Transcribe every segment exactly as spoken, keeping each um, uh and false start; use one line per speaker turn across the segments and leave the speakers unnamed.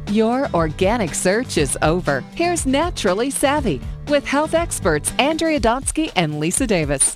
Your organic search is over. Here's Naturally Savvy with health experts Andrea Donsky and Lisa Davis.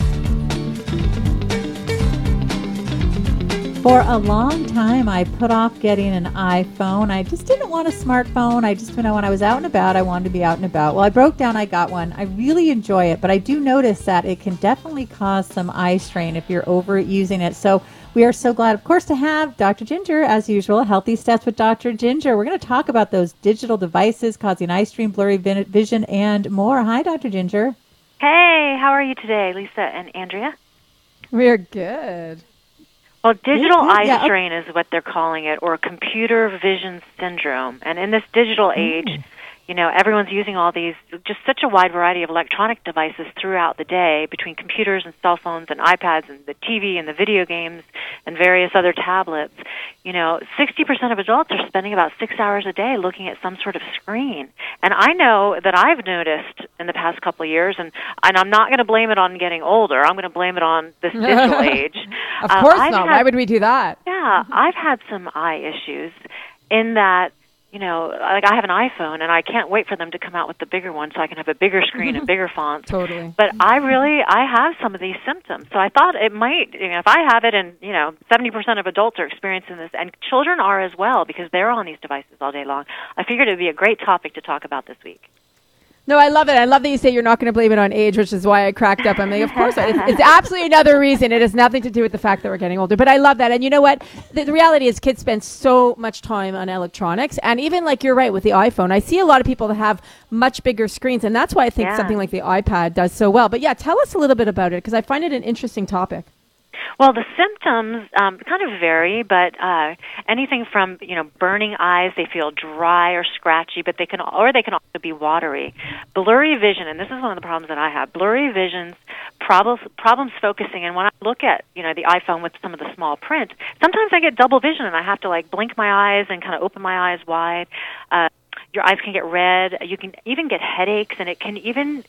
For a long time, I put off getting an iPhone. I just didn't want a smartphone. I just, you know, when I was out and about, I wanted to be out and about. Well, I broke down, I got one. I really enjoy it, but I do notice that it can definitely cause some eye strain if you're overusing it. So we are so glad, of course, to have Doctor Ginger, as usual, Healthy Steps with Doctor Ginger. We're going to talk about those digital devices causing eye strain, blurry vision, and more. Hi, Doctor Ginger.
Hey, how are you today, Lisa and Andrea?
We're good.
Well, digital
good,
eye
yeah.
strain is what they're calling it, or computer vision syndrome. And in this digital age,
Mm.
you know, everyone's using all these, just such a wide variety of electronic devices throughout the day, between computers and cell phones and iPads and the T V and the video games and various other tablets. You know, sixty percent of adults are spending about six hours a day looking at some sort of screen. And I know that I've noticed in the past couple of years, and, and I'm not going to blame it on getting older. I'm going to blame it on this digital age.
Of
Uh,
course
I've
not.
had-
Why would we do that?
Yeah, I've had some eye issues in that, you know, like I have an iPhone, and I can't wait for them to come out with the bigger one so I can have a bigger screen and bigger fonts.
Totally.
But I really, I have some of these symptoms. So I thought it might, you know, if I have it, and, you know, seventy percent of adults are experiencing this, and children are as well because they're on these devices all day long, I figured it would be a great topic to talk about this week.
No, I love it. I love that you say you're not going to blame it on age, which is why I cracked up. I'm like, of course, it's, it's absolutely another reason. It has nothing to do with the fact that we're getting older. But I love that. And you know what? The, the reality is kids spend so much time on electronics. And even like you're right with the iPhone, I see a lot of people that have much bigger screens. And that's why I think
Yeah.
something like the iPad does so well. But yeah, tell us a little bit about it because I find it an interesting topic.
Well, the symptoms um, kind of vary, but uh, anything from, you know, burning eyes, they feel dry or scratchy, but they can, or they can also be watery. Blurry vision, and this is one of the problems that I have. Blurry visions, problems, problems focusing, and when I look at, you know, the iPhone with some of the small print, sometimes I get double vision, and I have to like blink my eyes and kind of open my eyes wide. Uh, your eyes can get red. You can even get headaches, and it can even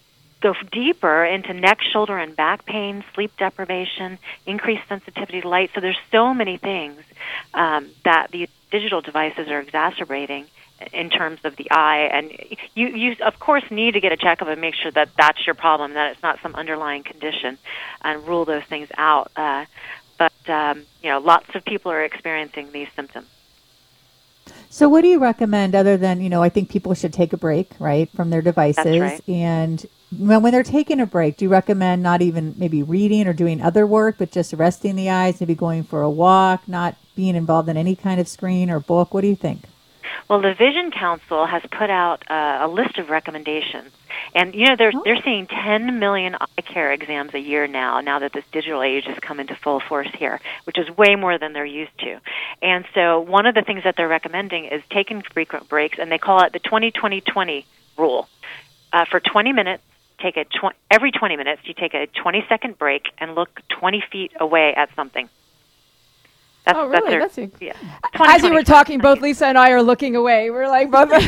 go deeper into neck, shoulder, and back pain, sleep deprivation, increased sensitivity to light. So there's so many things um, that these digital devices are exacerbating in terms of the eye. And you, you, of course, need to get a checkup and make sure that that's your problem, that it's not some underlying condition, and rule those things out. Uh, but, um, you know, lots of people are experiencing these symptoms.
So what do you recommend other than, you know, I think people should take a break, right, from their devices.
That's right.
And when, when they're taking a break, do you recommend not even maybe reading or doing other work, but just resting the eyes, maybe going for a walk, not being involved in any kind of screen or book? What do you think?
Well, the Vision Council has put out uh, a list of recommendations. And, you know, they're,
Oh.
they're seeing ten million eye care exams a year now, now that this digital age has come into full force here, which is way more than they're used to. And so one of the things that they're recommending is taking frequent breaks, and they call it the twenty twenty twenty rule. Uh, for twenty minutes, take a tw- every twenty minutes, you take a twenty-second break and look twenty feet away at something. That's,
Oh, really?
That's,
That's
their,
a-
yeah.
As you were talking, both Lisa and I are looking away. We're like both.
I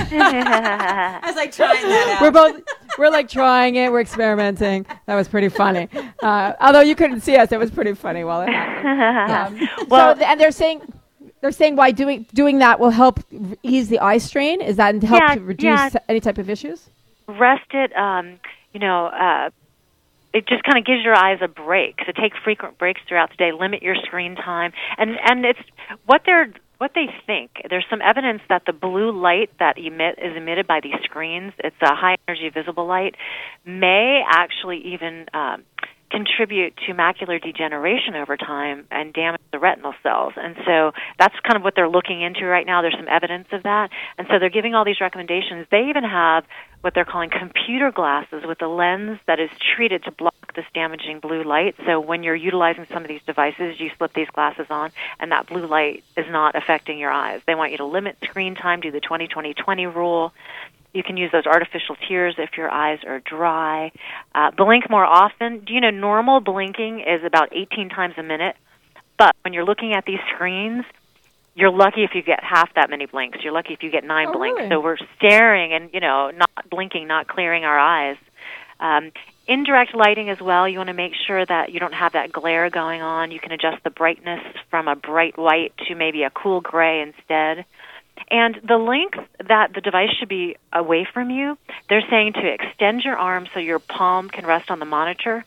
was like trying that
We're both. We're like trying it. We're experimenting. That was pretty funny. Uh, although you couldn't see us, it was pretty funny while it happened. Um,
Well-
so, th- and they're saying they're saying why doing doing that will help r- ease the eye strain. Is that to help
Yeah,
to reduce
yeah.
any type of issues?
Rest it, um, you know, uh, it just kind of gives your eyes a break. So take frequent breaks throughout the day, limit your screen time. And, and it's what they're what they think. There's some evidence that the blue light that emit is emitted by these screens, it's a high energy visible light, may actually even um, contribute to macular degeneration over time and damage the retinal cells. And so that's kind of what they're looking into right now. There's some evidence of that. And so they're giving all these recommendations. They even have what they're calling computer glasses with a lens that is treated to block this damaging blue light. So when you're utilizing some of these devices, you slip these glasses on, and that blue light is not affecting your eyes. They want you to limit screen time, do the twenty twenty twenty rule. You can use those artificial tears if your eyes are dry. Uh, blink more often. Do you know normal blinking is about eighteen times a minute? But when you're looking at these screens, you're lucky if you get half that many blinks. You're lucky if you get nine
Oh,
blinks.
really?
So we're staring and, you know, not blinking, not clearing our eyes. Um, indirect lighting as well. You want to make sure that you don't have that glare going on. You can adjust the brightness from a bright white to maybe a cool gray instead. And the length that the device should be away from you, they're saying to extend your arm so your palm can rest on the monitor.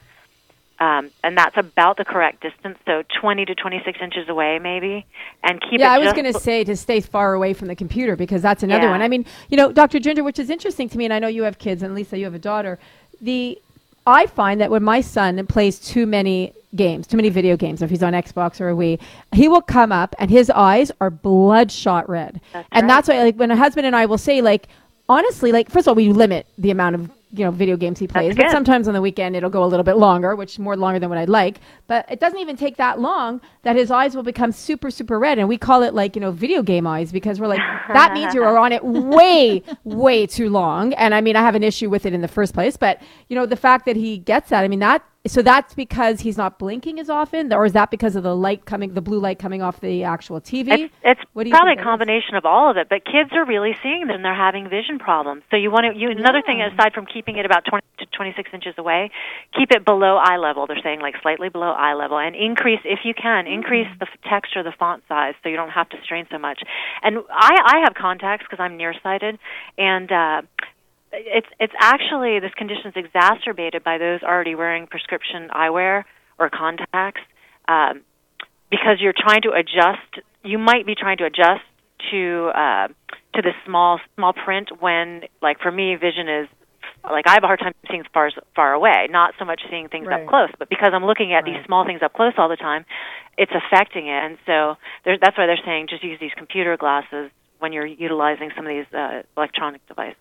Um, and that's about the correct distance, so twenty to twenty-six inches away, maybe, and keep
yeah,
it.
Yeah, I was
going
to say to stay far away from the computer, because that's another
yeah.
one. I mean, you know, Doctor Ginger, which is interesting to me, and I know you have kids, and Lisa, you have a daughter. The I find that when my son plays too many games, too many video games, if he's on Xbox or a Wii, he will come up and his eyes are bloodshot red.
That's
and
right.
that's why, like, when a husband and I will say, like, honestly, like, first of all, we limit the amount of, you know, video games he plays. But sometimes on the weekend it'll go a little bit longer, which more longer than what I'd like. But it doesn't even take that long that his eyes will become super, super red. And we call it, like, you know, video game eyes, because we're like, that means you are on it way, way too long. And I mean, I have an issue with it in the first place. But, you know, the fact that he gets that, I mean, that, so that's because he's not blinking as often, or is that because of the light coming, the blue light coming off the actual T V?
It's, it's
what do you
probably
think
a combination of all of it, but kids are really seeing them and they're having vision problems. So you want to, you, another thing, aside from keeping it about twenty to twenty-six inches away, keep it below eye level. They're saying like slightly below eye level, and increase, if you can, increase the f- texture, the font size, so you don't have to strain so much. And I, I have contacts because I'm nearsighted, and uh, It's it's actually, this condition is exacerbated by those already wearing prescription eyewear or contacts, um, because you're trying to adjust. You might be trying to adjust to uh, to the small small print when, like for me, vision is like I have a hard time seeing far far away. Not so much seeing things
Right.
up close, but because I'm looking at
Right.
these small things up close all the time, it's affecting it. And so there, that's why they're saying just use these computer glasses when you're utilizing some of these uh, electronic devices.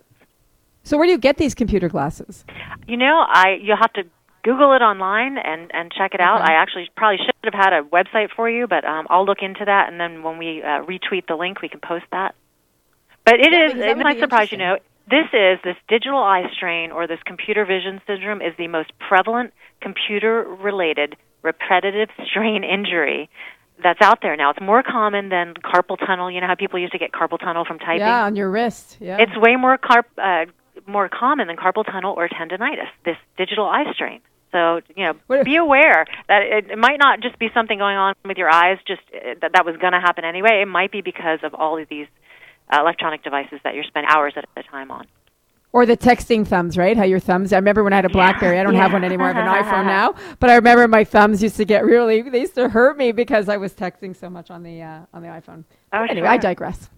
So where do you get these computer glasses?
You know, I you'll have to Google it online and, and check it out.
Okay.
I actually probably should have had a website for you, but um, I'll look into that, and then when we uh, retweet the link, we can post that. But it
Yeah,
is,
because that
it
would
might
be
surprise you,
interesting.
know, this is, this digital eye strain or this computer vision syndrome is the most prevalent computer-related repetitive strain injury that's out there now. It's more common than carpal tunnel. You know how people used to get carpal tunnel from typing?
Yeah, on your wrist. Yeah.
It's way more carp, uh, more common than carpal tunnel or tendonitis, this digital eye strain. So, you know,
What-
be aware that it, it might not just be something going on with your eyes, just uh, that that was going to happen anyway. It might be because of all of these uh, electronic devices that you're spending hours at a time on.
Or the texting thumbs, right? How your thumbs, I remember when I had a BlackBerry, I don't
Yeah.
have one anymore, I have an iPhone now, but I remember my thumbs used to get really, they used to hurt me because I was texting so much on the uh, on the iPhone.
Oh,
Anyway,
sure.
I digress.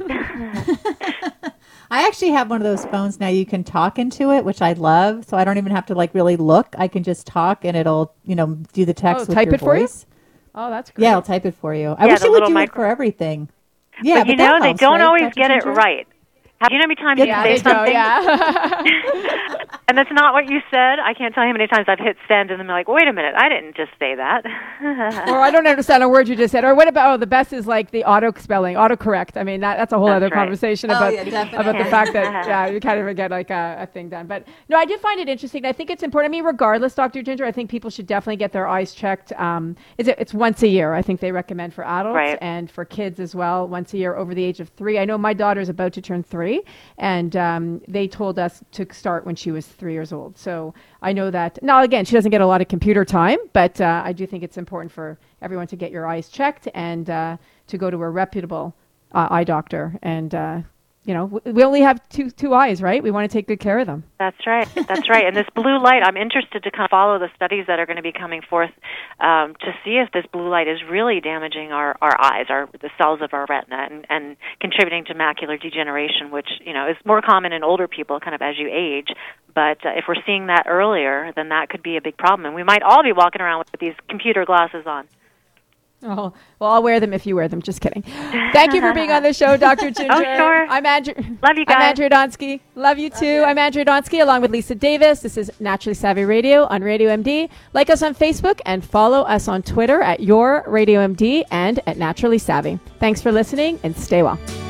I actually have one of those phones now you can talk into it, which I love. So I don't even have to like really look. I can just talk and it'll, you know, do the text
Oh,
with
type
your
it for you?
voice.
Oh, that's great.
Yeah, I'll type it for you. I
Yeah,
wish
the
it would
little
do it
micro-
for everything. Yeah,
but you
but that
know, they
helps,
don't
right,
always
Doctor
get it
Ginger?
right. How, do you know how many times
Yeah,
you
Yeah,
say
they do,
something
yeah.
and that's not what you said? I can't tell you how many times I've hit send and I'm like, wait a minute, I didn't just say that.
Or I don't understand a word you just said. Or what about, oh, the best is like the auto spelling, autocorrect. I mean, that, that's a whole
That's
other
right.
conversation
Oh,
about,
yeah, definitely.
about the fact that, yeah, you can't even get like a, a thing done. But no, I did find it interesting. I think it's important. I mean, regardless, Doctor Ginger, I think people should definitely get their eyes checked. Um, is it, it's once a year, I think they recommend for adults
Right.
and for kids as well, once a year over the age of three. I know my daughter's about to turn three, and um, they told us to start when she was three years old. So I know that. Now, again, she doesn't get a lot of computer time, but uh, I do think it's important for everyone to get your eyes checked and uh, to go to a reputable uh, eye doctor. And, uh, you know, w- we only have two two eyes, right? We want to take good care of them.
That's right. That's right. And this blue light, I'm interested to kind of follow the studies that are going to be coming forth um, to see if this blue light is really damaging our, our eyes, our the cells of our retina, and, and contributing to macular degeneration, which, you know, is more common in older people kind of as you age. But uh, if we're seeing that earlier, then that could be a big problem. And we might all be walking around with these computer glasses on.
Oh, well, I'll wear them if you wear them. Just kidding. Thank you for being on the show, Doctor Ginger.
Oh, sure.
I'm Andrew.
Love you guys.
I'm Andrea Donsky. Love you too. I'm Andrea Donsky along with Lisa Davis. This is Naturally Savvy Radio on Radio M D. Like us on Facebook and follow us on Twitter at Your Radio M D and at Naturally Savvy. Thanks for listening and stay well.